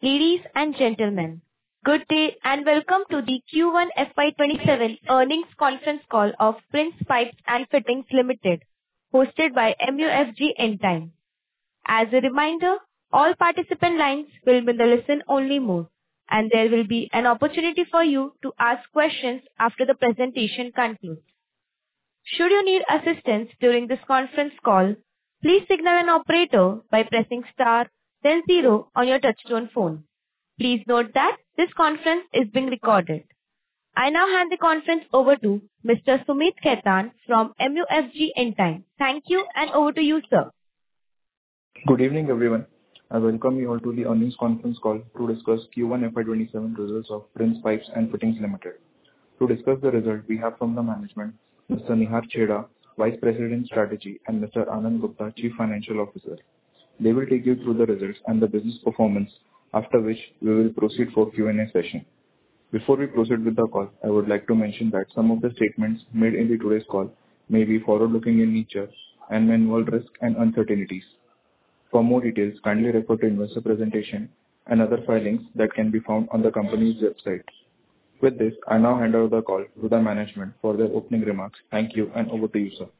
Ladies and gentlemen, good day and welcome to the Q1 FY27 earnings conference call of Prince Pipes and Fittings Limited, hosted by MUFG Intime. As a reminder, all participant lines will be in the listen-only mode, and there will be an opportunity for you to ask questions after the presentation concludes. Should you need assistance during this conference call, please signal an operator by pressing star then zero on your touchtone phone. Please note that this conference is being recorded. I now hand the conference over to Mr. Sumit Khaitan from MUFG Intime. Thank you, and over to you, sir. Good evening, everyone. I welcome you all to the earnings conference call to discuss Q1 FY27 results of Prince Pipes and Fittings Limited. To discuss the result, we have from the management Mr. Nihar Chheda, Vice President Strategy, and Mr. Anand Gupta, Chief Financial Officer. They will take you through the results and the business performance, after which we will proceed for Q&A session. Before we proceed with the call, I would like to mention that some of the statements made in today's call may be forward-looking in nature and may involve risks and uncertainties. For more details, kindly refer to investor presentation and other filings that can be found on the company's website. With this, I now hand over the call to the management for their opening remarks. Thank you, and over to you, sir.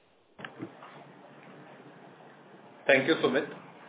Thank you, Sumit.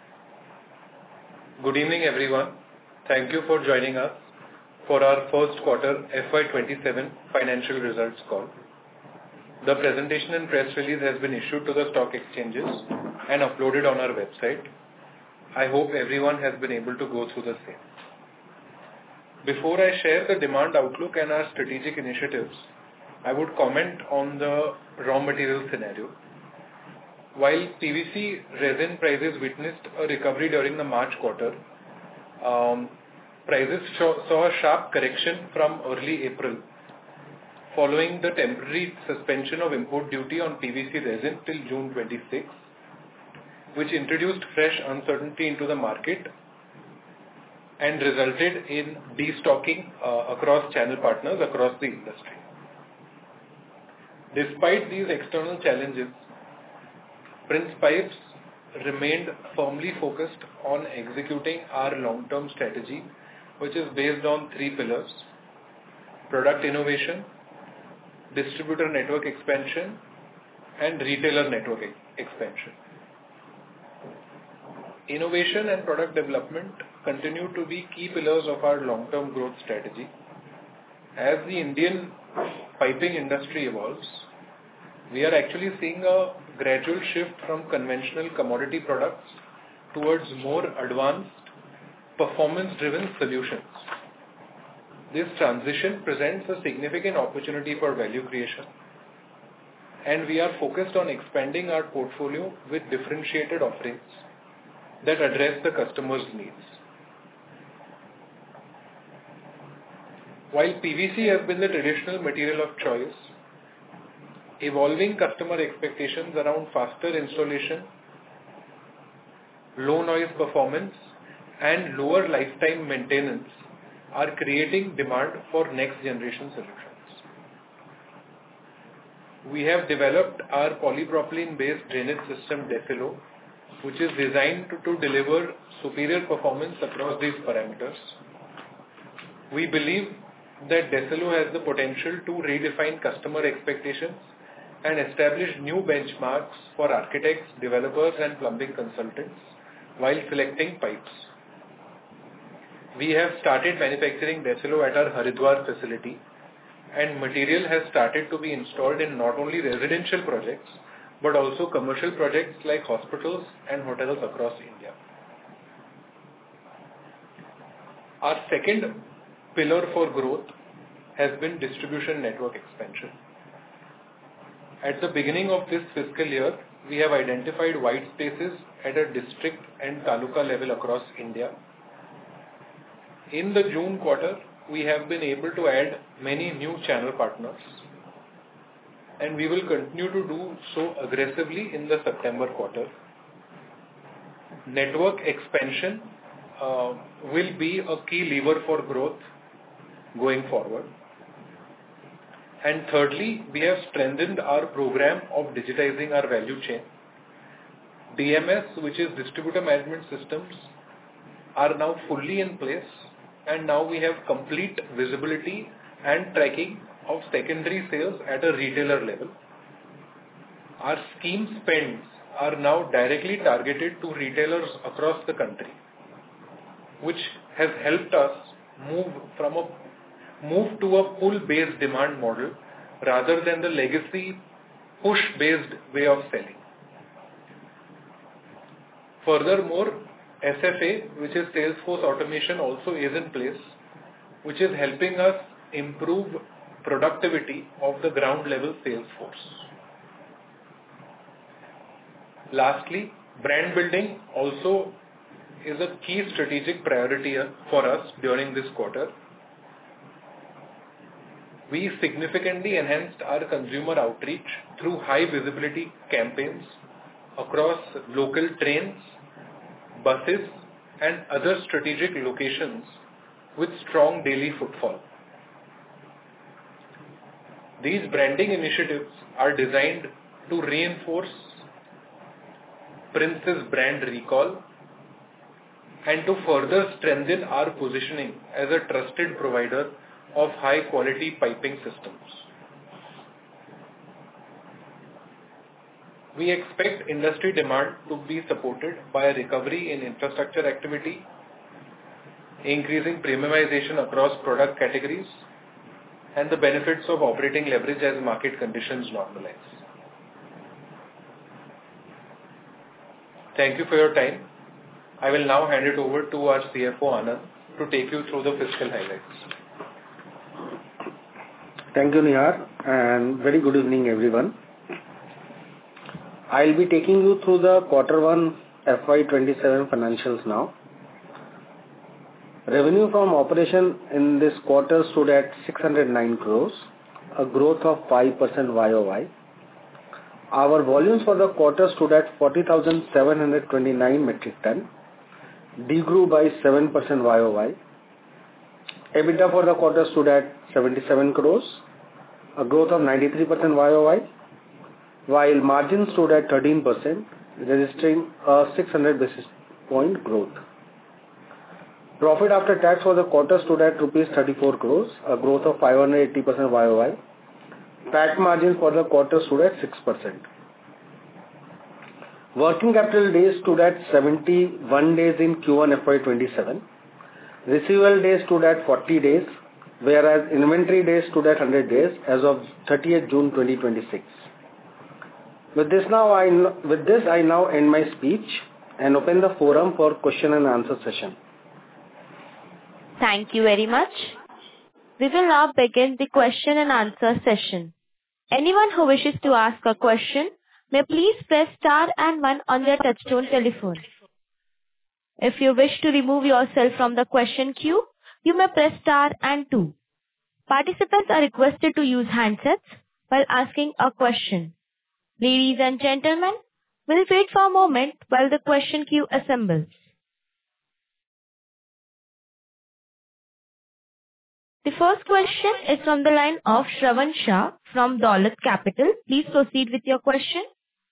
Good evening, everyone. Thank you for joining us for our first quarter FY27 financial results call. The presentation and press release has been issued to the stock exchanges and uploaded on our website. I hope everyone has been able to go through the same. Before I share the demand outlook and our strategic initiatives, I would comment on the raw material scenario. While PVC resin prices witnessed a recovery during the March quarter, prices saw a sharp correction from early April, following the temporary suspension of import duty on PVC resin till June 26, which introduced fresh uncertainty into the market and resulted in destocking across channel partners across the industry. Despite these external challenges, Prince Pipes remained firmly focused on executing our long-term strategy, which is based on three pillars: product innovation, distributor network expansion, and retailer network expansion. Innovation and product development continue to be key pillars of our long-term growth strategy. As the Indian piping industry evolves, we are actually seeing a gradual shift from conventional commodity products towards more advanced, performance-driven solutions. This transition presents a significant opportunity for value creation, and we are focused on expanding our portfolio with differentiated offerings that address the customer's needs. While PVC has been the traditional material of choice, evolving customer expectations around faster installation, low noise performance, and lower lifetime maintenance are creating demand for next generation solutions. We have developed our polypropylene based drainage system Decelo, which is designed to deliver superior performance across these parameters. We believe that Decelo has the potential to redefine customer expectations and establish new benchmarks for architects, developers, and plumbing consultants while selecting pipes. We have started manufacturing Decelo at our Haridwar facility, and material has started to be installed in not only residential projects but also commercial projects like hospitals and hotels across India. Our second pillar for growth has been distribution network expansion. At the beginning of this fiscal year, we have identified white spaces at a district and taluka level across India. In the June quarter, we have been able to add many new channel partners, and we will continue to do so aggressively in the September quarter. Network expansion will be a key lever for growth going forward. And thirdly, we have strengthened our program of digitizing our value chain. DMS, which is Distributor Management Systems, are now fully in place, and now we have complete visibility and tracking of secondary sales at a retailer level. Our scheme spends are now directly targeted to retailers across the country, which has helped us move to a pull-based demand model rather than the legacy push-based way of selling. Furthermore, SFA, which is Salesforce Automation, also is in place, which is helping us improve productivity of the ground level sales force. Lastly, brand building also is a key strategic priority for us during this quarter. We significantly enhanced our consumer outreach through high visibility campaigns across local trains, buses, and other strategic locations with strong daily footfall. These branding initiatives are designed to reinforce Prince's brand recall and to further strengthen our positioning as a trusted provider of high quality piping systems. We expect industry demand to be supported by a recovery in infrastructure activity, increasing premiumization across product categories, and the benefits of operating leverage as market conditions normalize. Thank you for your time. I will now hand it over to our CFO Anand to take you through the fiscal highlights. Thank you, Nihar, and very good evening, everyone. I'll be taking you through the Q1 FY27 financials now. Revenue from operation in this quarter stood at 609 crores, a growth of 5% YOY. Our volumes for the quarter stood at 40,729 metric ton, degrew by 7% YOY. EBITDA for the quarter stood at 77 crores, a growth of 93% YOY, while margin stood at 13%, registering a 600 basis point growth. Profit after tax for the quarter stood at rupees 34 crores, a growth of 580% YOY. PAT margin for the quarter stood at 6%. Working capital days stood at 71 days in Q1 FY27. Receivable days stood at 40 days, whereas inventory days stood at 100 days as of 30th June 2026. With this, I now end my speech and open the forum for question and answer session. Thank you very much. We will now begin the question and answer session. Anyone who wishes to ask a question may please press star and 1 on their touchtone telephone. If you wish to remove yourself from the question queue, you may press star and 2. Participants are requested to use handsets while asking a question. Ladies and gentlemen, we'll wait for a moment while the question queue assembles. The first question is from the line of Shravan Shah from Dolat Capital. Please proceed with your question.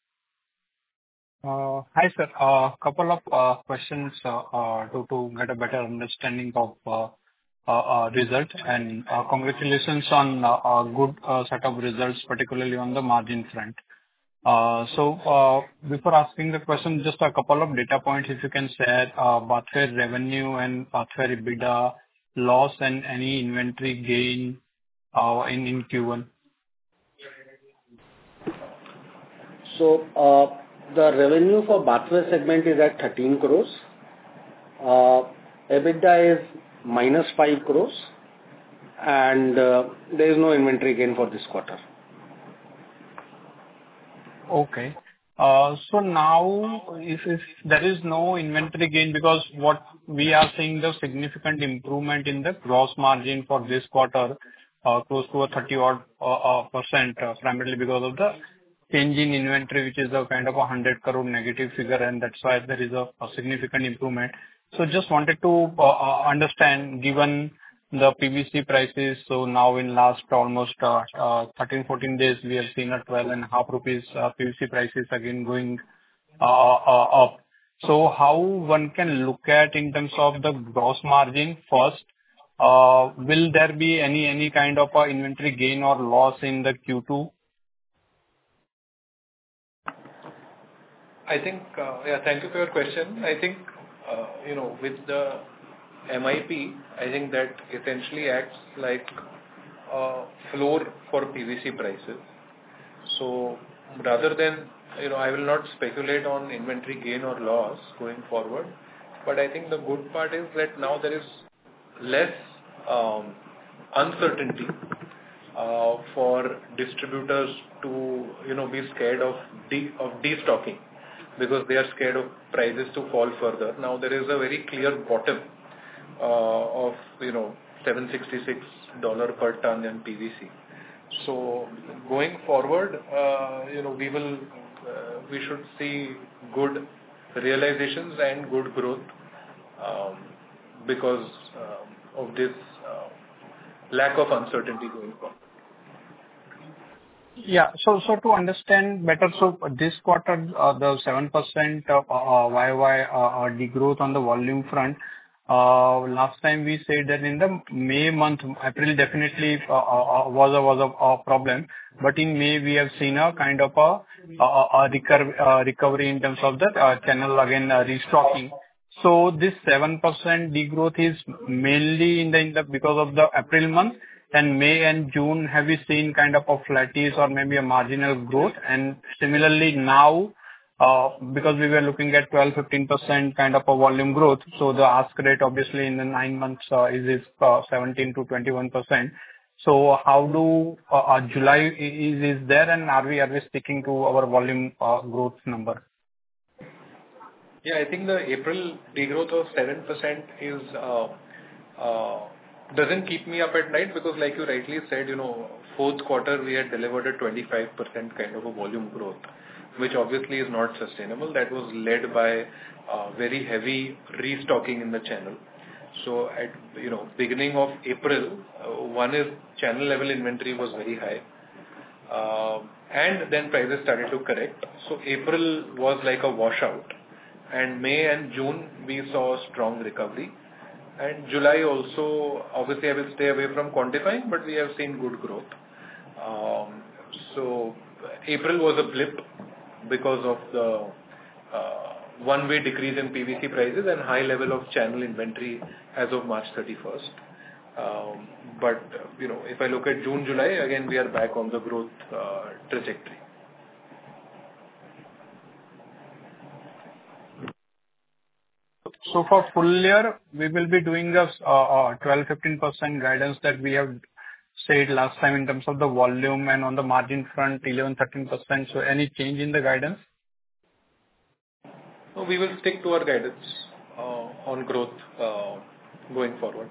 Hi sir, couple of questions to get a better understanding of result, and congratulations on a good set of results, particularly on the margin front. So before asking the question, just a couple of data points if you can share, bathware revenue and bathware EBITDA loss and any inventory gain in Q1. So the revenue for bathware segment is at 13 crores. EBITDA is minus 5 crores, and there is no inventory gain for this quarter. Okay. So now, if there is no inventory gain, because what we are seeing the significant improvement in the gross margin for this quarter, close to a 30% primarily because of the change in inventory, which is a kind of a 100 crore negative figure, and that's why there is a significant improvement. So just wanted to understand, given the PVC prices, so now in last almost 13-14 days, we have seen a 12.5 rupees PVC prices again going up. So how one can look at in terms of the gross margin first? Will there be any kind of inventory gain or loss in the Q2? I think, thank you for your question. I think, with the MIP, I think that essentially acts like a floor for PVC prices. So rather than, I will not speculate on inventory gain or loss going forward, but I think the good part is that now there is less uncertainty for distributors to, be scared of destocking, because they are scared of prices to fall further. Now there is a very clear bottom of $766 per ton in PVC. So going forward, we should see good realizations and good growth because of this lack of uncertainty going forward. Yeah. So to understand better, so this quarter, the 7% YY degrowth on the volume front, last time we said that in the May month, April definitely was a problem, but in May we have seen a kind of a recovery in terms of the channel again restocking. So this 7% degrowth is mainly in the because of the April month, and May and June, have you seen kind of a flattish or maybe a marginal growth? And similarly now, because we were looking at 12-15% kind of a volume growth, so the ask rate obviously in the 9 months is 17 to 21%. So how do July is there, and are we sticking to our volume growth number? Yeah, I think the April degrowth of 7% is doesn't keep me up at night, because like you rightly said, fourth quarter we had delivered a 25% kind of a volume growth, which obviously is not sustainable. That was led by very heavy restocking in the channel. So at beginning of April, one is channel level inventory was very high, and then prices started to correct. So April was like a washout, and May and June we saw a strong recovery. And July also, obviously I will stay away from quantifying, but we have seen good growth. So April was a blip because of the one-way decrease in PVC prices and high level of channel inventory as of March 31st. But if I look at June, July, again we are back on the growth trajectory. So for full year, we will be doing this 12-15% guidance that we have said last time in terms of the volume, and on the margin front 11-13%. So any change in the guidance? No, we will stick to our guidance on growth going forward.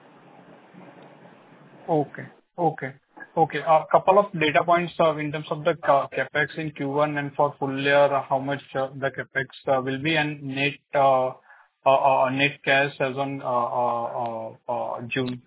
Okay. A couple of data points in terms of the capex in Q1 and for full year, how much the capex will be, and net cash as on June.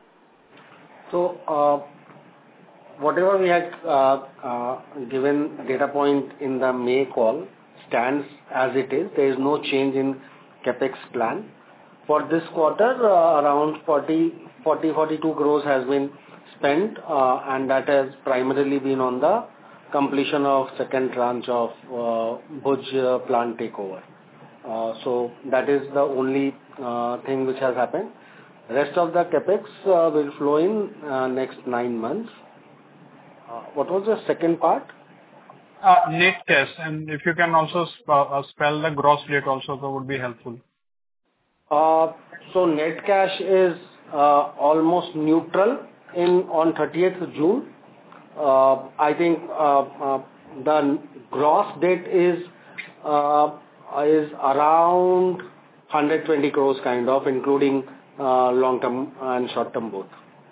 So whatever we had given data point in the May call stands as it is. There is no change in capex plan. For this quarter, around 42 crores has been spent, and that has primarily been on the completion of second tranche of Bhuj plant takeover. So that is the only thing which has happened. Rest of the capex will flow in next 9 months. What was the second part? Net cash, and if you can also spell the gross debt also, that would be helpful. So net cash is almost neutral on 30th June. I think the gross debt is around 120 crores kind of, including long-term and short-term both.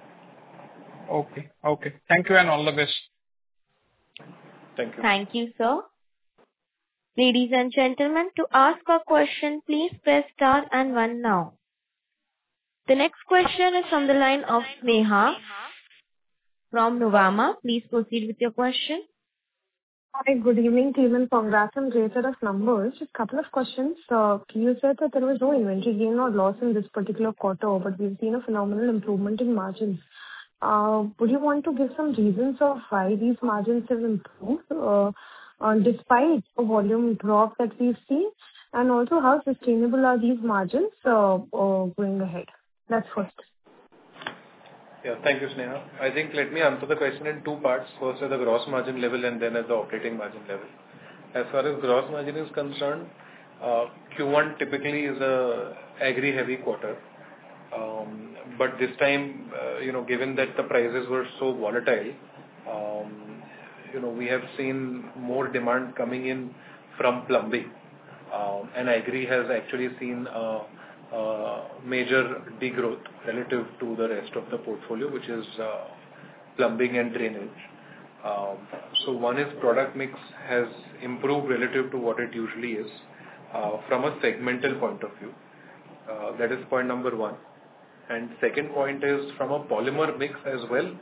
Okay. Thank you and all the best. Thank you. Thank you, sir. Ladies and gentlemen, to ask a question, please press star and 1 now. The next question is from the line of Sneha from Nuvama. Please proceed with your question. Hi, good evening, team, and congrats on great set of numbers. Just a couple of questions. You said that there was no inventory gain or loss in this particular quarter, but we've seen a phenomenal improvement in margins. Would you want to give some reasons of why these margins have improved, despite a volume drop that we've seen? And also, how sustainable are these margins going ahead? That's first. Yeah. Thank you, Sneha. I think let me answer the question in two parts. First, at the gross margin level and then at the operating margin level. As far as gross margin is concerned, Q1 typically is a agri-heavy quarter. But this time, given that the prices were so volatile, we have seen more demand coming in from plumbing. And agri has actually seen major degrowth relative to the rest of the portfolio, which is plumbing and drainage. So one is product mix has improved relative to what it usually is from a segmental point of view. That is point number one. And second point is from a polymer mix as well.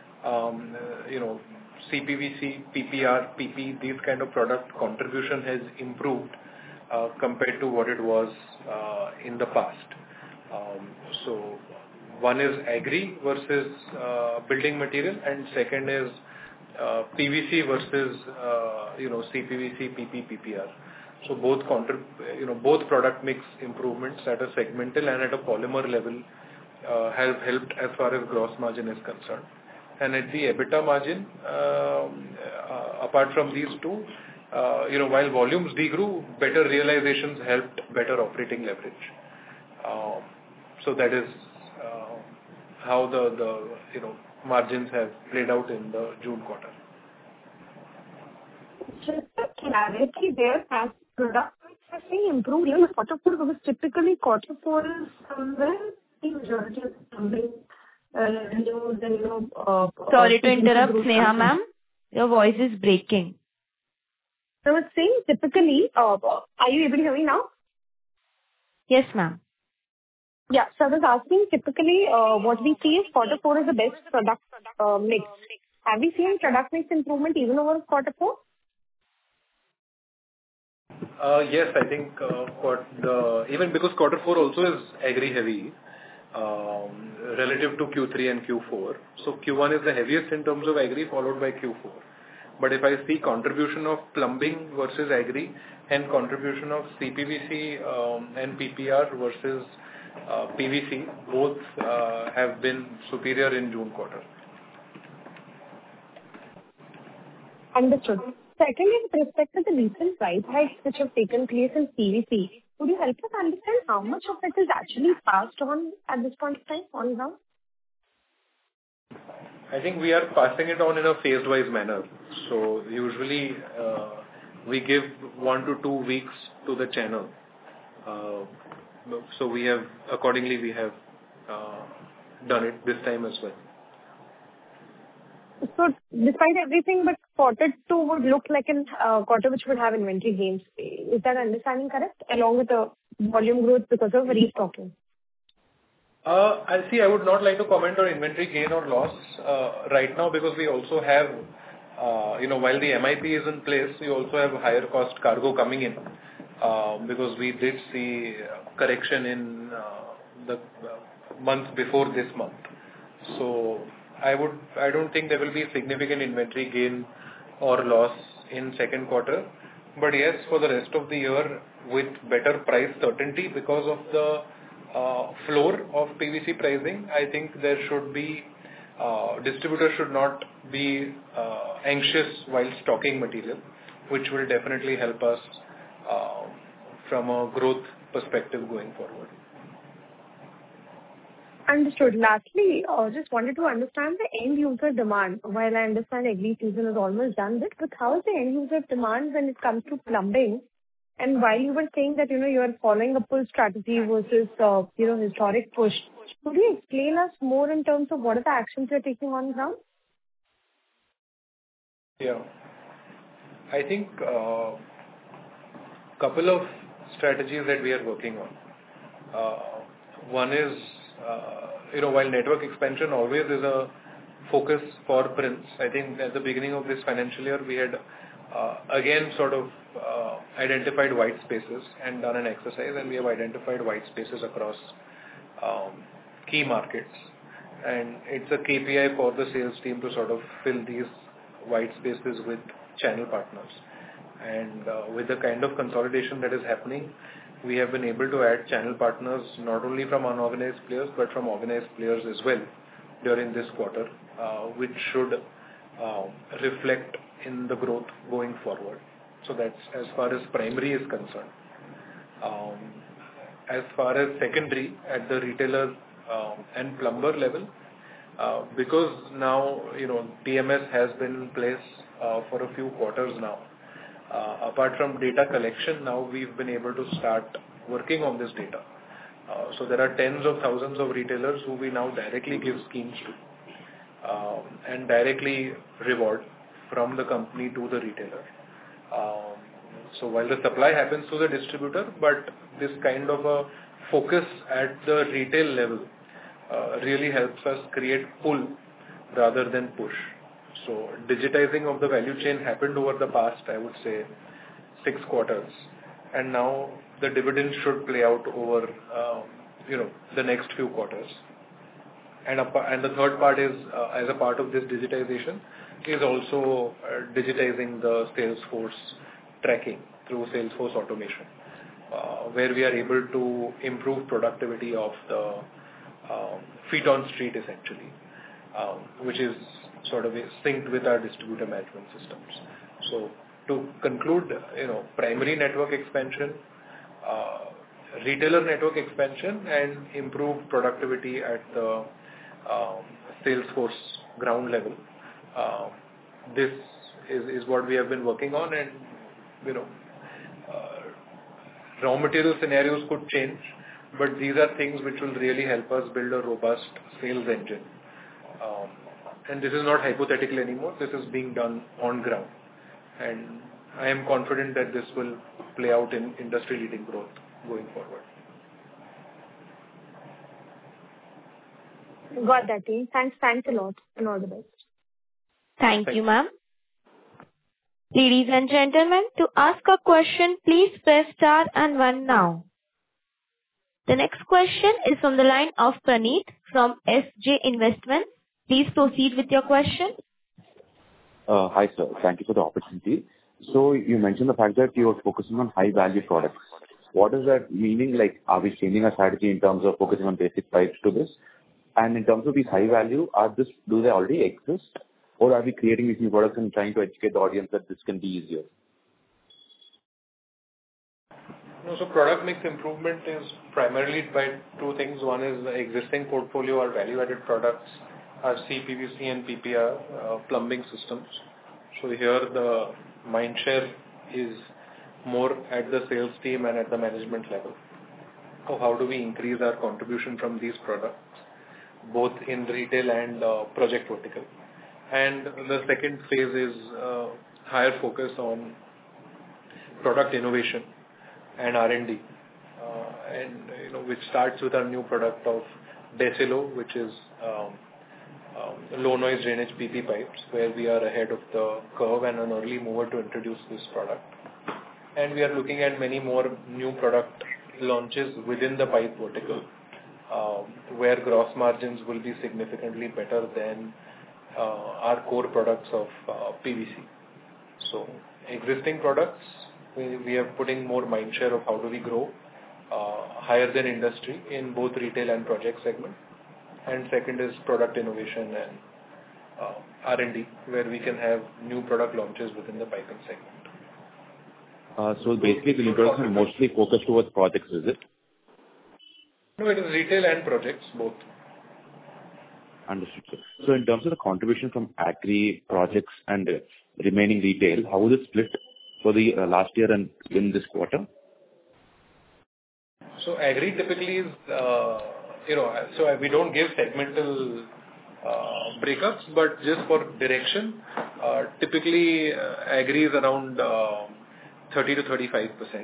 CPVC, PPR, PP, these kind of product contribution has improved compared to what it was in the past. So one is agri versus building material, and second is PVC versus CPVC, PP, PPR. So both product mix improvements at a segmental and at a polymer level have helped as far as gross margin is concerned. And at the EBITDA margin, apart from these two, while volumes degrew, better realizations helped better operating leverage. So that is how the margins have played out in the June quarter. Just a clarity there, as product mix has been improved in quarter four, because typically quarter four is somewhere the majority of plumbing. Sorry to interrupt, Sneha ma'am. Your voice is breaking. So I was saying typically, are you able to hear me now? Yes, ma'am. Yeah, so I was asking typically what we see is quarter four is the best product mix. Have we seen product mix improvement even over quarter four? Yes, I think even because quarter four also is agri heavy relative to Q3 and Q4. So Q1 is the heaviest in terms of agri, followed by Q4. But if I see contribution of plumbing versus agri and contribution of CPVC and PPR versus PVC, both have been superior in June quarter. Understood. Secondly, with respect to the recent price hikes which have taken place in PVC, would you help us understand how much of it is actually passed on at this point of time on ground? I think we are passing it on in a phase-wise manner. So usually we give 1 to 2 weeks to the channel. So we have done it this time as well. So despite everything, but quarter two would look like a quarter which would have inventory gains. Is that understanding correct? Along with the volume growth because of restocking. I would not like to comment on inventory gain or loss right now, because we also have, while the MIP is in place, we also have higher cost cargo coming in because we did see correction in the month before this month. So I don't think there will be significant inventory gain or loss in second quarter. But yes, for the rest of the year, with better price certainty because of the floor of PVC pricing, I think there should be distributors should not be anxious while stocking material, which will definitely help us from a growth perspective going forward. Understood. Lastly, just wanted to understand the end user demand. While I understand agri season is almost done with, but how is the end user demand when it comes to plumbing? And while you were saying that you are following a pull strategy versus historic push, could you explain us more in terms of what are the actions you're taking on ground? Yeah, I think couple of strategies that we are working on. One is while network expansion always is a focus for Prince, I think at the beginning of this financial year we had again sort of identified white spaces and done an exercise, and we have identified white spaces across key markets. And it's a KPI for the sales team to sort of fill these white spaces with channel partners. And with the kind of consolidation that is happening, we have been able to add channel partners not only from unorganized players but from organized players as well during this quarter, which should reflect in the growth going forward. So that's as far as primary is concerned. As far as secondary at the retailer and plumber level, because now TMS has been in place for a few quarters now. Apart from data collection, now we've been able to start working on this data. So there are tens of thousands of retailers who we now directly give schemes to and directly reward from the company to the retailer. So while the supply happens to the distributor, but this kind of a focus at the retail level really helps us create pull rather than push. So digitizing of the value chain happened over the past, I would say, 6 quarters, and now the dividends should play out over the next few quarters. And the third part is, as a part of this digitization, is also digitizing the Salesforce tracking through Salesforce automation, where we are able to improve productivity of the feet on street essentially, which is sort of synced with our distributor management systems. So to conclude, primary network expansion, retailer network expansion, and improve productivity at the Salesforce ground level. This is what we have been working on, and raw material scenarios could change, but these are things which will really help us build a robust sales engine. And this is not hypothetical anymore. This is being done on ground, and I am confident that this will play out in industry-leading growth going forward. Got that, team. Thanks a lot, and all the best. Thank you, ma'am. Ladies and gentlemen, to ask a question, please press star and 1 now. The next question is from the line of Praneeth from SJ Investments. Please proceed with your question. Hi, sir. Thank you for the opportunity. So you mentioned the fact that you are focusing on high-value products. What does that mean? Like, are we changing our strategy in terms of focusing on basic pipes to this? And in terms of these high-value, do they already exist? Or are we creating these new products and trying to educate the audience that this can be easier? No, so product mix improvement is primarily by 2 things. One is the existing portfolio or value-added products, our CPVC and PPR plumbing systems. So here the mind share is more at the sales team and at the management level. So how do we increase our contribution from these products, both in retail and project vertical? And the second phase is higher focus on product innovation and R&D, which starts with our new product of Decilo, which is low noise drainage PP pipes, where we are ahead of the curve and an early mover to introduce this product. And we are looking at many more new product launches within the pipe vertical, where gross margins will be significantly better than our core products of PVC. So existing products, we are putting more mind share of how do we grow higher than industry in both retail and project segment. And second is product innovation and R&D, where we can have new product launches within the piping segment. So basically the new products are mostly focused towards projects, is it? No, it is retail and projects, both. Understood, sir. So in terms of the contribution from agri, projects and remaining retail, how was it split for the last year and in this quarter? So agri typically is, so we don't give segmental breakups, but just for direction, typically agri is around 30 to 35%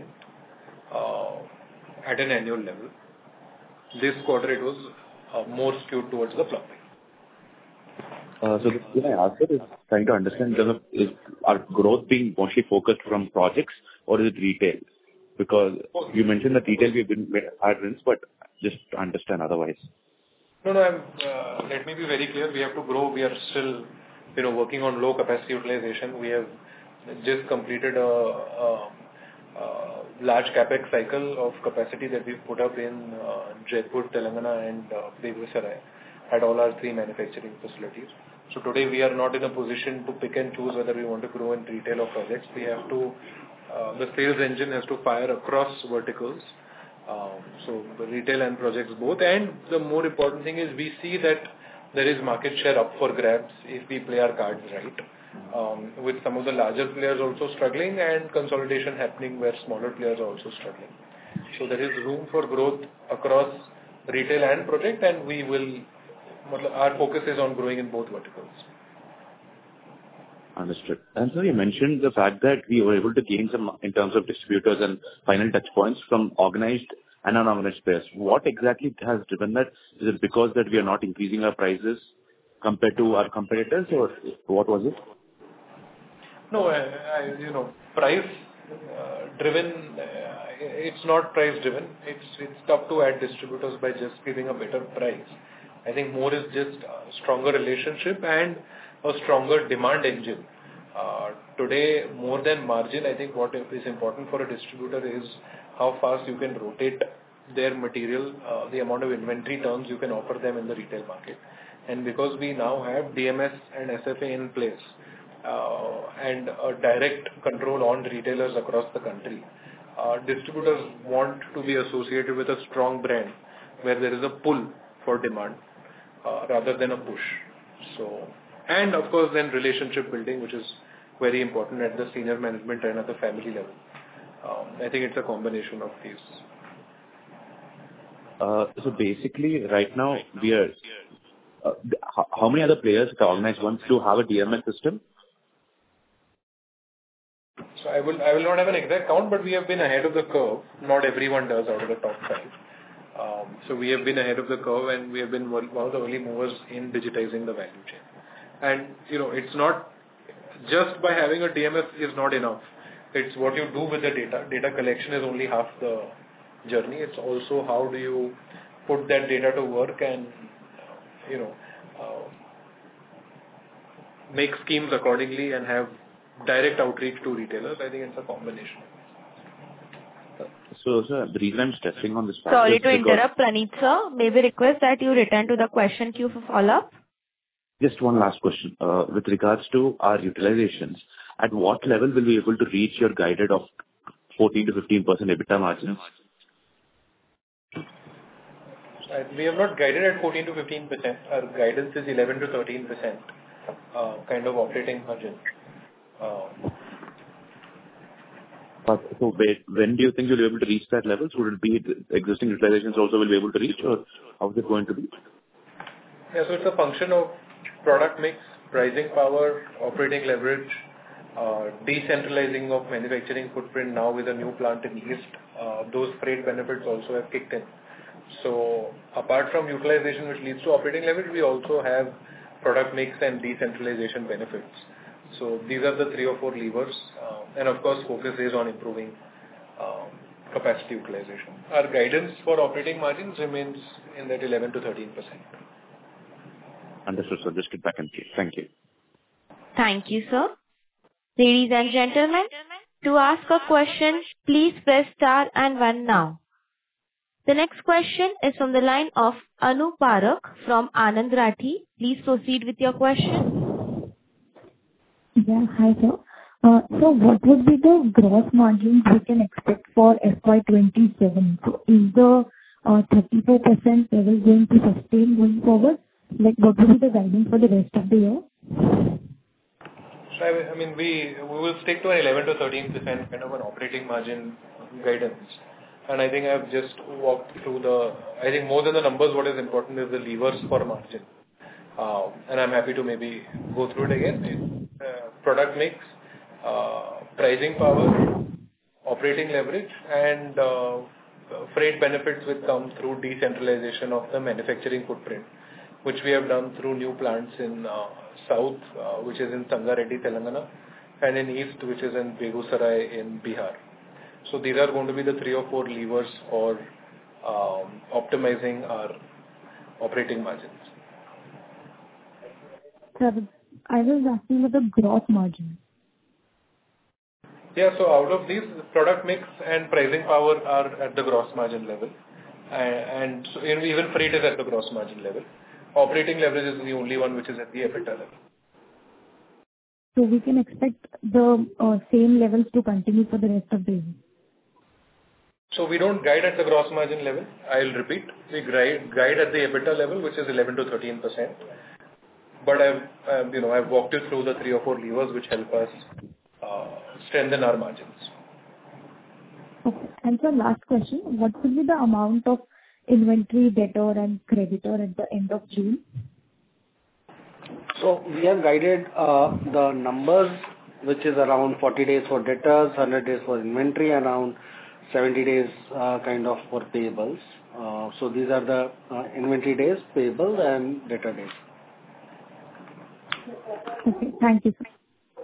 at an annual level. This quarter it was more skewed towards the plumbing. So the question I asked is trying to understand is our growth being mostly focused from projects or is it retail? Because you mentioned that retail we've been hard wins, but just to understand otherwise. No, let me be very clear. We have to grow. We are still, working on low capacity utilization. We have just completed a large capex cycle of capacity that we've put up in Jaipur, Telangana, and Begusarai at all our 3 manufacturing facilities. So today we are not in a position to pick and choose whether we want to grow in retail or projects. We have to, the sales engine has to fire across verticals. So the retail and projects both. And the more important thing is we see that there is market share up for grabs if we play our cards right. With some of the larger players also struggling and consolidation happening where smaller players are also struggling. So there is room for growth across retail and project, and our focus is on growing in both verticals. Understood. And so you mentioned the fact that we were able to gain some in terms of distributors and final touch points from organized and unorganized players. What exactly has driven that? Is it because that we are not increasing our prices compared to our competitors, or what was it? No, price driven. It's not price driven. It's tough to add distributors by just giving a better price. I think more is just a stronger relationship and a stronger demand engine. Today, more than margin, I think what is important for a distributor is how fast you can rotate their material, the amount of inventory terms you can offer them in the retail market. And because we now have DMS and SFA in place and a direct control on retailers across the country, distributors want to be associated with a strong brand where there is a pull for demand rather than a push. So, and of course then relationship building, which is very important at the senior management and at the family level. I think it's a combination of these. So basically right now we are, how many other players, the organized ones, do have a DMS system? So I will not have an exact count, but we have been ahead of the curve. Not everyone does out of the top 5. So we have been ahead of the curve, and we have been one of the early movers in digitizing the value chain. And it's not just by having a DMS is not enough. It's what you do with the data. Data collection is only half the journey. It's also how do you put that data to work and make schemes accordingly and have direct outreach to retailers. I think it's a combination. So, sir, the reason I'm stressing on this fact Sorry is to interrupt, Praneeth sir. May we request that you return to the question queue for follow-up? Just one last question. With regards to our utilizations, at what level will we be able to reach your guided of 14 to 15% EBITDA margins? We have not guided at 14 to 15%. Our guidance is 11 to 13% kind of operating margin. So when do you think you'll be able to reach that level? So would it be existing utilizations also will be able to reach, or how is it going to be? Yeah, so it's a function of product mix, pricing power, operating leverage, decentralizing of manufacturing footprint now with a new plant in East. Those freight benefits also have kicked in. So apart from utilization which leads to operating leverage, we also have product mix and decentralization benefits. So these are the 3 or 4 levers. And of course, focus is on improving capacity utilization. Our guidance for operating margins remains in that 11 to 13%. Understood, sir. Just get back and thank you. Thank you, sir. Ladies and gentlemen, to ask a question, please press star and 1 now. The next question is from the line of Anu Parakh from Anand Rathi. Please proceed with your question. Yeah, hi sir. So what would be the gross margins we can expect for FY27? So is the 34% level going to sustain going forward? Like what will be the guidance for the rest of the year? So I mean, we will stick to an 11 to 13% kind of an operating margin guidance. And I think I've just walked through I think more than the numbers, what is important is the levers for margin. And I'm happy to maybe go through it again. Product mix, pricing power, operating leverage, and freight benefits will come through decentralization of the manufacturing footprint. which we have done through new plants in south, which is in Sangareddy, Telangana, and in east, which is in Begusarai in Bihar. So these are going to be the 3 or 4 levers for optimizing our operating margins. Sir, I was asking about the gross margin. Yeah, so out of these, product mix and pricing power are at the gross margin level. And so even freight is at the gross margin level. Operating leverage is the only one which is at the EBITDA level. So we can expect the same levels to continue for the rest of the year. So we don't guide at the gross margin level. I'll repeat. We guide at the EBITDA level, which is 11 to 13%. But I've walked you through the 3 or 4 levers which help us strengthen our margins. Okay. And so last question, what will be the amount of inventory debtor and creditor at the end of June? So we have guided the numbers, which is around 40 days for debtors, 100 days for inventory, around 70 days kind of for payables. So these are the inventory days, payable and debtor days. Okay, thank you, sir.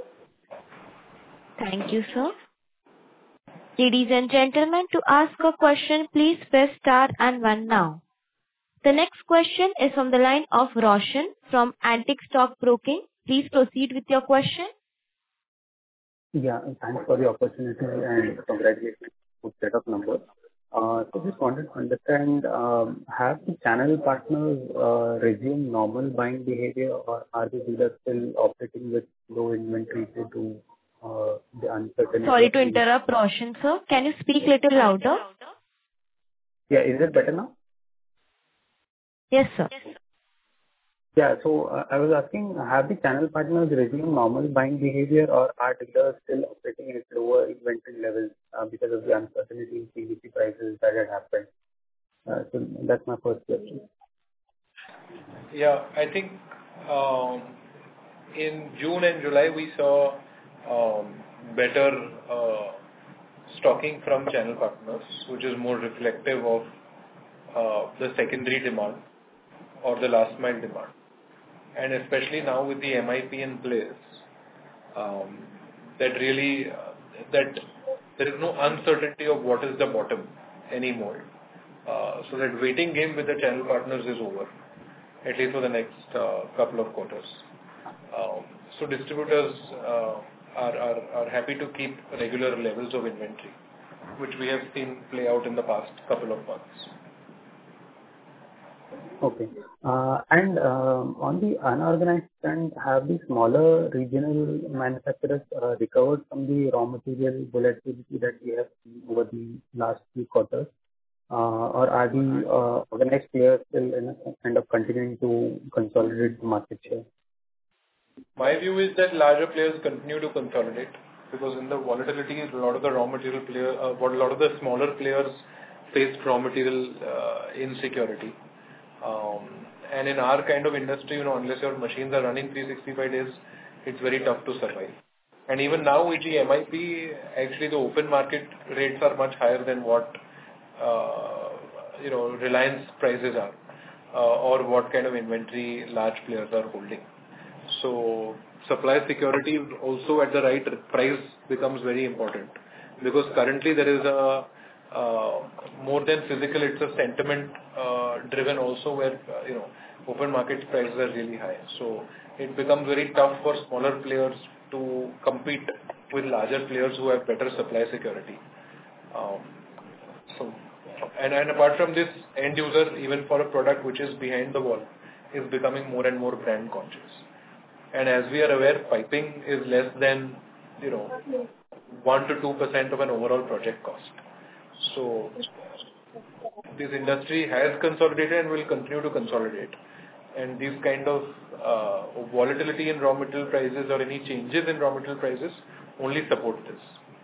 Thank you, sir. Ladies and gentlemen, to ask a question, please press star and 1 now. The next question is from the line of Roshan from Antique Stock Broking. Please proceed with your question. Yeah, thanks for the opportunity and congratulations for set of numbers. So just wanted to understand, have the channel partners resumed normal buying behavior, or are the dealers still operating with low inventory due to the uncertainty? Sorry to interrupt, Roshan, sir. Can you speak little louder? Yeah, is it better now? Yes, sir. Yeah, so I was asking, have the channel partners resumed normal buying behavior, or are dealers still operating at lower inventory levels because of the uncertainty in PVC prices that had happened? So that's my first question. Yeah, I think in June and July we saw better stocking from channel partners, which is more reflective of the secondary demand or the last mile demand. And especially now with the MIP in place, that there is no uncertainty of what is the bottom anymore. So that waiting game with the channel partners is over, at least for the next couple of quarters. So distributors are happy to keep regular levels of inventory, which we have seen play out in the past couple of months. Okay. And on the unorganized front, have the smaller regional manufacturers recovered from the raw material volatility that we have seen over the last few quarters? Or are the organized players still kind of continuing to consolidate the market share? My view is that larger players continue to consolidate, because in the volatility, a lot of the smaller players face raw material insecurity. And in our kind of industry, unless your machines are running 365 days, it's very tough to survive. And even now with the MIP, actually the open market rates are much higher than what Reliance prices are, or what kind of inventory large players are holding. So supply security also at the right price becomes very important, because currently there is a more than physical, it's a sentiment driven also, where open market prices are really high. So it becomes very tough for smaller players to compete with larger players who have better supply security. And apart from this, end user, even for a product which is behind the wall, is becoming more and more brand conscious. And as we are aware, piping is less than 1 to 2% of an overall project cost. So this industry has consolidated and will continue to consolidate. And these kind of volatility in raw material prices or any changes in raw material prices only support this.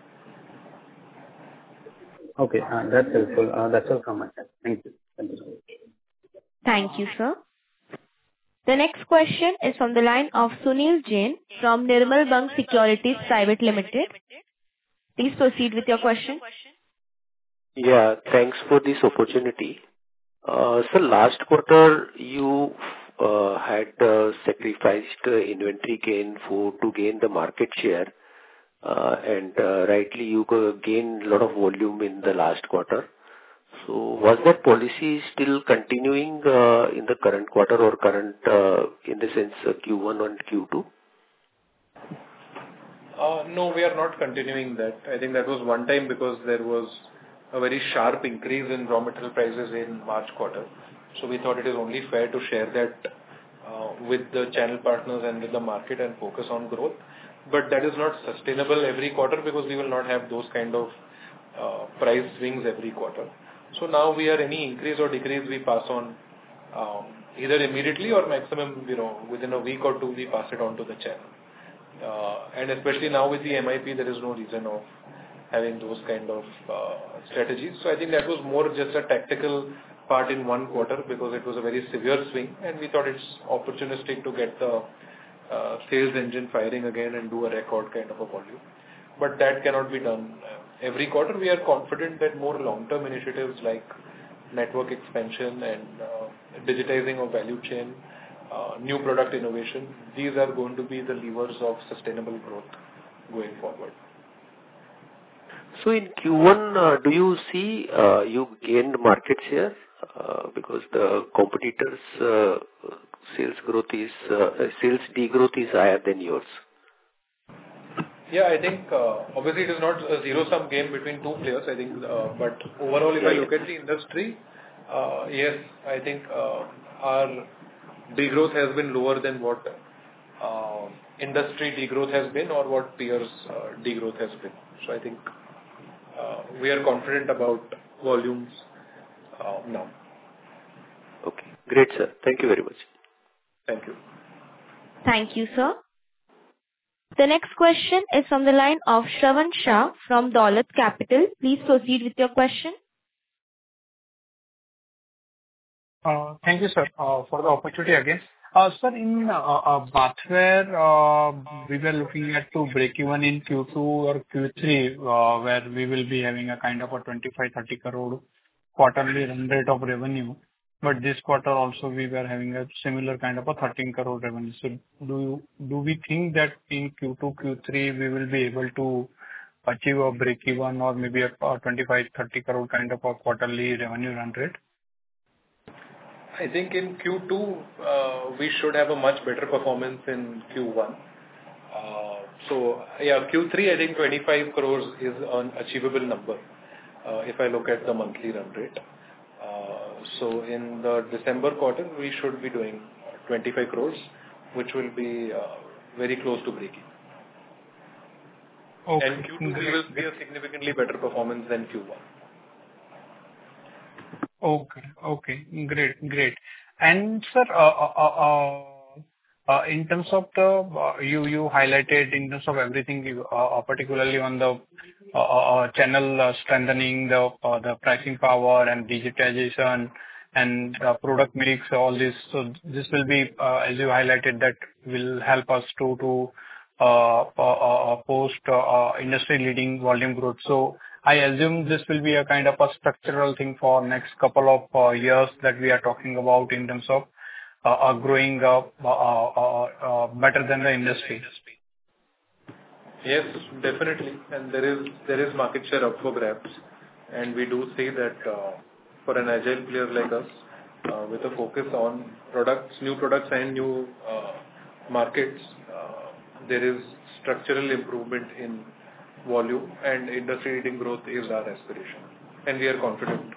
Okay, that's helpful. That's all from my side. Thank you. Thank you so much. Thank you, sir. The next question is from the line of Sunil Jain from Nirmal Bang Securities Private Limited. Please proceed with your question. Yeah, thanks for this opportunity. So last quarter you had sacrificed inventory gain to gain the market share, and rightly you gained a lot of volume in the last quarter. So was that policy still continuing in the current quarter or current in the sense Q1 and Q2? No, we are not continuing that. I think that was one time because there was a very sharp increase in raw material prices in March quarter. So we thought it is only fair to share that with the channel partners and with the market and focus on growth. But that is not sustainable every quarter because we will not have those kind of price swings every quarter. So now any increase or decrease we pass on either immediately or maximum, within a week or two we pass it on to the channel. And especially now with the MIP, there is no reason of having those kind of strategies. So I think that was more just a tactical part in one quarter because it was a very severe swing, and we thought it's opportunistic to get the sales engine firing again and do a record kind of a volume. But that cannot be done every quarter. We are confident that more long-term initiatives like network expansion and digitizing of value chain, new product innovation, these are going to be the levers of sustainable growth going forward. So in Q1, do you see you gained market share because the competitors' sales degrowth is higher than yours? Yeah, I think obviously it is not a zero-sum game between two players. I think, but overall, if I look at the industry, yes, I think our degrowth has been lower than what industry degrowth has been or what peers' degrowth has been. So I think we are confident about volumes now. Okay, great, sir. Thank you very much. Thank you. Thank you, sir. The next question is from the line of Shravan Shah from Dolat Capital. Please proceed with your question. Thank you, sir, for the opportunity again. Sir, in bathware, we were looking at to break even in Q2 or Q3, where we will be having a kind of a 25-30 crore quarterly run rate of revenue. But this quarter also we were having a similar kind of a 13 crore revenue. So do we think that in Q2, Q3 we will be able to achieve a break even or maybe a 25-30 crore kind of a quarterly revenue run rate? I think in Q2 we should have a much better performance in Q1. So yeah, Q3 I think 25 crores is an achievable number if I look at the monthly run rate. So in the December quarter we should be doing 25 crores, which will be very close to breaking. Okay. And Q2 will be a significantly better performance than Q1. Okay, great. And sir, in terms of you highlighted in terms of everything, particularly on the channel strengthening, the pricing power and digitization and product mix, all this. So this will be, as you highlighted, that will help us to post industry leading volume growth. So I assume this will be a kind of a structural thing for next couple of years that we are talking about in terms of growing better than the industry. Yes, definitely. And there is market share up for grabs. And we do see that for an agile player like us, with a focus on products, new products and new markets, there is structural improvement in volume and industry leading growth is our aspiration. And we are confident.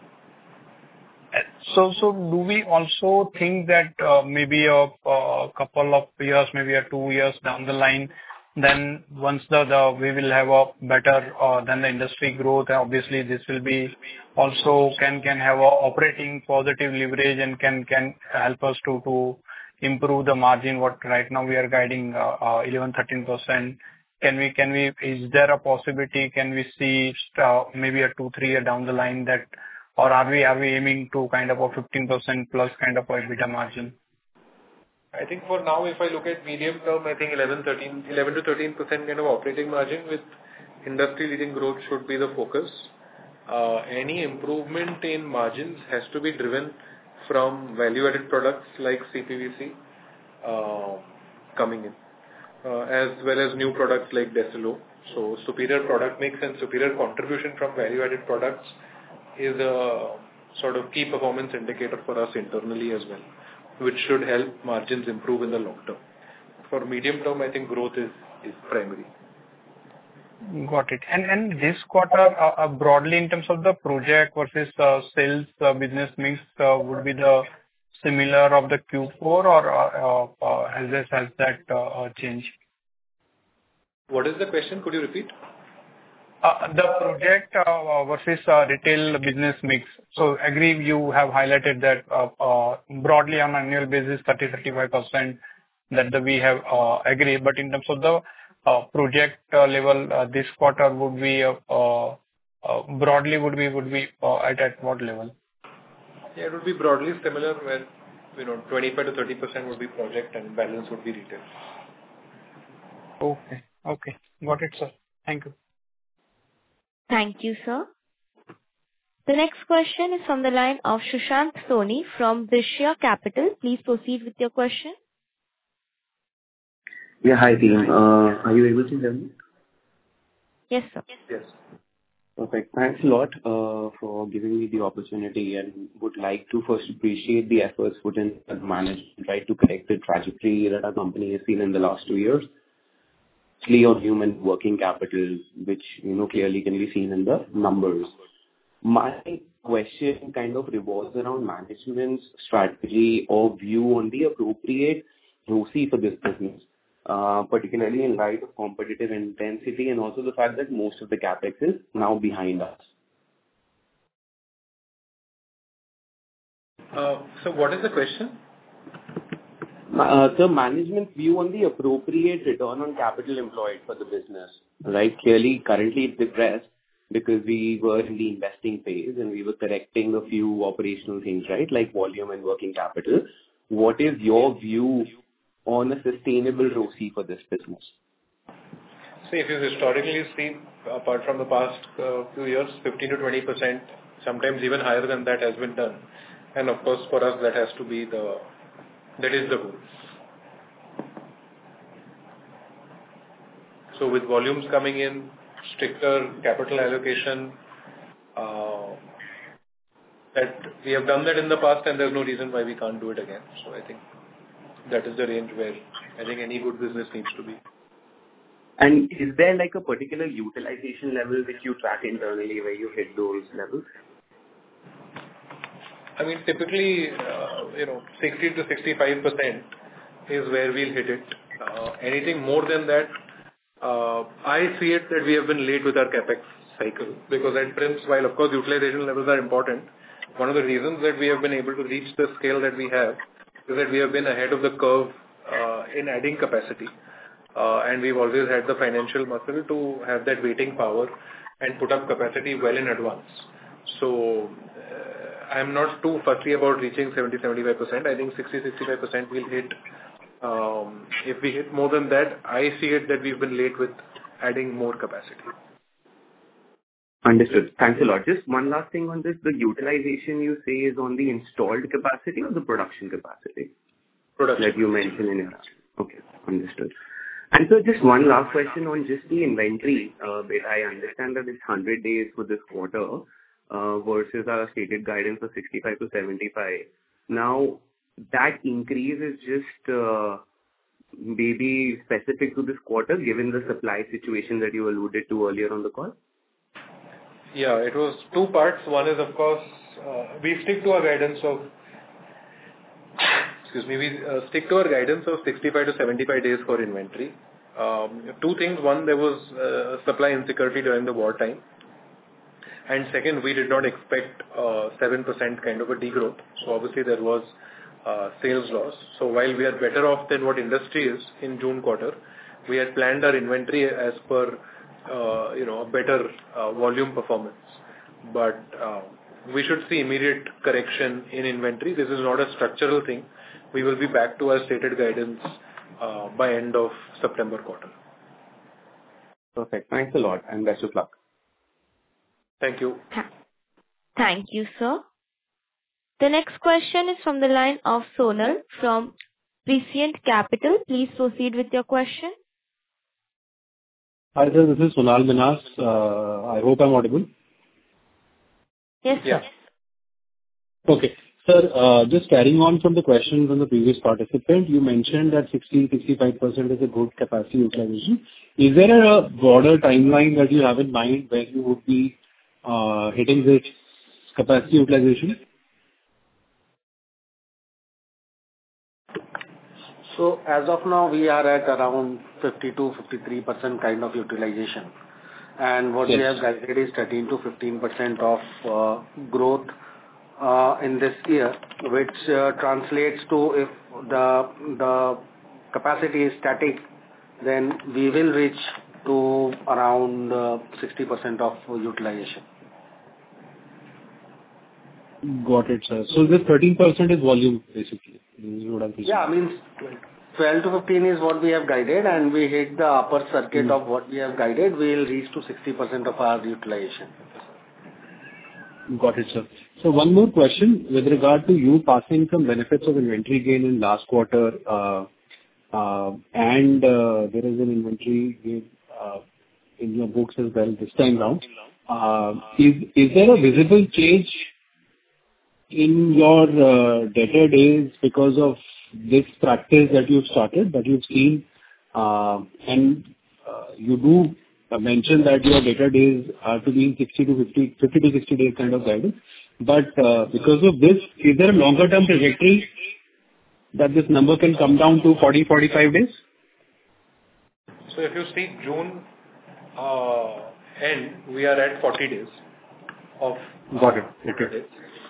So do we also think that maybe a couple of years, maybe 2 years down the line, then once we will have a better than the industry growth, obviously this will be also can have a operating positive leverage and can help us to improve the margin. What right now we are guiding 11-13%. Can we? Is there a possibility? Can we see maybe a 2-3 year down the line that, or are we aiming to kind of a 15% plus kind of a EBITDA margin? I think for now, if I look at medium term, I think 11 to 13% kind of operating margin with industry leading growth should be the focus. Any improvement in margins has to be driven from value-added products like CPVC coming in, as well as new products like Decelo. So superior product mix and superior contribution from value-added products is a sort of key performance indicator for us internally as well, which should help margins improve in the long term. For medium term, I think growth is primary. Got it. And this quarter, broadly in terms of the project versus sales business mix, would be the similar of the Q4 or has that changed? What is the question? Could you repeat? The project versus retail business mix. So agree, you have highlighted that broadly on annual basis, 30-35% that we have agree. But in terms of the project level, this quarter would be broadly would be at what level? Yeah, it would be broadly similar where 25-30% would be project and balance would be retail. Okay. Got it, sir. Thank you. Thank you, sir. The next question is from the line of Sushant Soni from Drisha Capital. Please proceed with your question. Yeah, hi team. Are you able to hear me? Yes, sir. Yes. Perfect. Thanks a lot for giving me the opportunity, and would like to first appreciate the efforts put in as management, right, to correct the trajectory that our company has seen in the last 2 years. Especially on human working capital, which clearly can be seen in the numbers. My question kind of revolves around management's strategy or view on the appropriate ROCE for this business, particularly in light of competitive intensity and also the fact that most of the capex is now behind us. So what is the question? The management view on the appropriate return on capital employed for the business, right? Clearly, currently it's depressed because we were in the investing phase and we were correcting a few operational things, right? Like volume and working capital. What is your view on a sustainable ROCE for this business? See, if you historically see, apart from the past few years, 15-20%, sometimes even higher than that has been done. And of course, for us, that is the goal. So with volumes coming in, stricter capital allocation, that we have done that in the past and there's no reason why we can't do it again. So I think that is the range where I think any good business needs to be. And is there like a particular utilization level which you track internally where you hit those levels? I mean, typically, 60-65% is where we'll hit it. Anything more than that, I see it that we have been late with our capex cycle because at Prince, while of course utilization levels are important, one of the reasons that we have been able to reach the scale that we have is that we have been ahead of the curve in adding capacity. And we've always had the financial muscle to have that waiting power and put up capacity well in advance. So I'm not too fussy about reaching 70-75%. I think 60-65% we'll hit. If we hit more than that, I see it that we've been late with adding more capacity. Understood. Thanks a lot. Just one last thing on this. The utilization you say is on the installed capacity or the production capacity? Production. Like you mentioned in your answer. Okay, understood. And so just one last question on just the inventory bit. I understand that it's 100 days for this quarter versus our stated guidance of 65-75. Now, that increase is just maybe specific to this quarter given the supply situation that you alluded to earlier on the call? Yeah, it was two parts. One is, of course, we stick to our guidance of 65-75 days for inventory. Two things. One, there was supply insecurity during the wartime. And second, we did not expect 7% kind of a degrowth. So obviously there was sales loss. So while we are better off than what industry is in June quarter, we had planned our inventory as per a better volume performance. But we should see immediate correction in inventory. This is not a structural thing. We will be back to our stated guidance by end of September quarter. Perfect. Thanks a lot and best of luck. Thank you. Thank you, sir. The next question is from the line of Sonal from Prescient Capital. Please proceed with your question. Hi, sir. This is Sonal Minhas. I hope I'm audible. Yes, sir. Yeah. Okay. Sir, just carrying on from the question from the previous participant, you mentioned that 60%-65% is a good capacity utilization. Is there a broader timeline that you have in mind where you would be hitting this capacity utilization? So as of now, we are at around 52-53% kind of utilization. And what we have guided is 13%-15% of growth in this year, which translates to, if the capacity is static, then we will reach to around 60% of utilization. Got it, sir. So this 13% is volume, basically. Is what I'm thinking. Yeah, means 12 to 15 is what we have guided, and we hit the upper circuit of what we have guided, we will reach to 60% of our utilization. Got it, sir. So one more question with regard to you passing some benefits of inventory gain in last quarter, and there is an inventory gain in your books as well this time round. Is there a visible change in your debtor days because of this practice that you've started, that you've seen, and you do mention that your debtor days are to be in 50 to 60 days kind of guidance. But because of this, is there a longer term trajectory that this number can come down to 40-45 days? So if you see June end, we are at 40 days of Got it. Okay. days.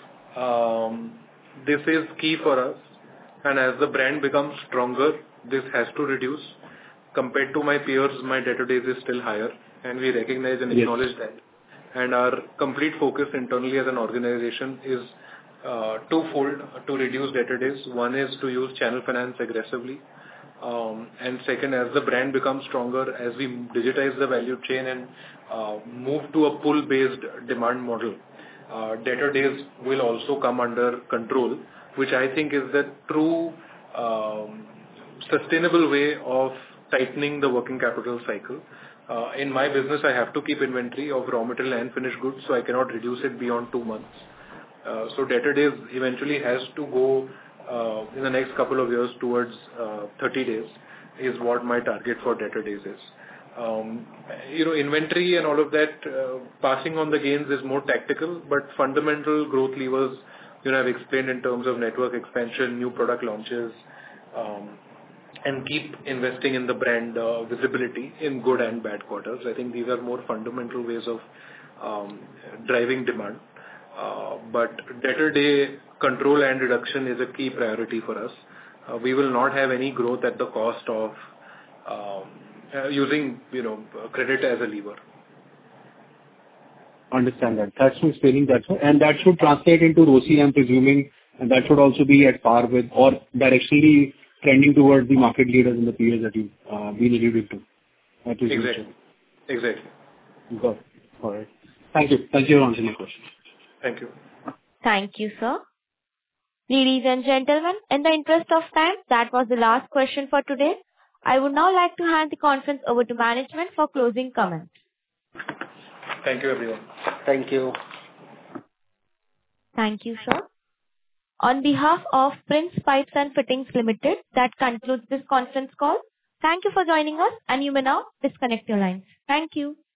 This is key for us, and as the brand becomes stronger, this has to reduce. Compared to my peers, my debtor days is still higher, and we recognize and acknowledge that. And our complete focus internally as an organization is twofold to reduce debtor days. One is to use channel finance aggressively, and second, as the brand becomes stronger, as we digitize the value chain and move to a pull-based demand model, debtor days will also come under control, which I think is the true sustainable way of tightening the working capital cycle. In my business, I have to keep inventory of raw material and finished goods, so I cannot reduce it beyond 2 months. So debtor days eventually has to go in the next couple of years towards 30 days is what my target for debtor days is. Inventory and all of that, passing on the gains is more tactical, but fundamental growth levers, I've explained in terms of network expansion, new product launches, and keep investing in the brand visibility in good and bad quarters. I think these are more fundamental ways of driving demand. But debtor day control and reduction is a key priority for us. We will not have any growth at the cost of using credit as a lever. Understand that. That's for explaining that, sir. And that should translate into ROCE, I'm presuming, and that should also be at par with or directionally trending towards the market leaders in the periods that you've been alluded to. Exactly. Got it. All right. Thank you. Thank you for answering my question. Thank you. Thank you, sir. Ladies and gentlemen, in the interest of time, that was the last question for today. I would now like to hand the conference over to management for closing comments. Thank you, everyone. Thank you. Thank you, sir. On behalf of Prince Pipes and Fittings Limited, that concludes this conference call. Thank you for joining us, and you may now disconnect your lines. Thank you.